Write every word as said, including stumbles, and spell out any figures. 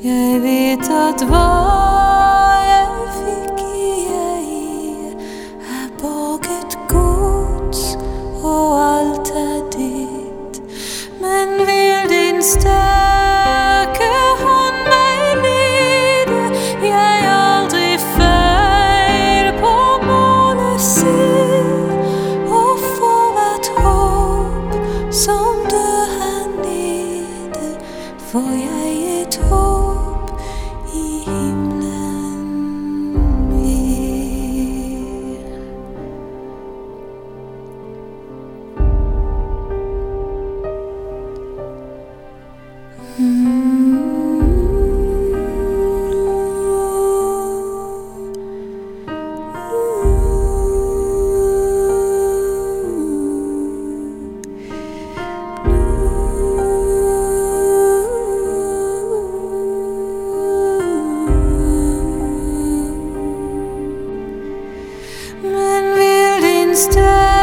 Jeg vet at hva jeg fikk i jeg er borget gods, og alt er ditt. Men vil din sterke hånd meg lede, jeg aldri feil på målet ser, og for hvert håp som dør her nede, får jeg et håp i himmelen mer. Mm. Men vil din sterke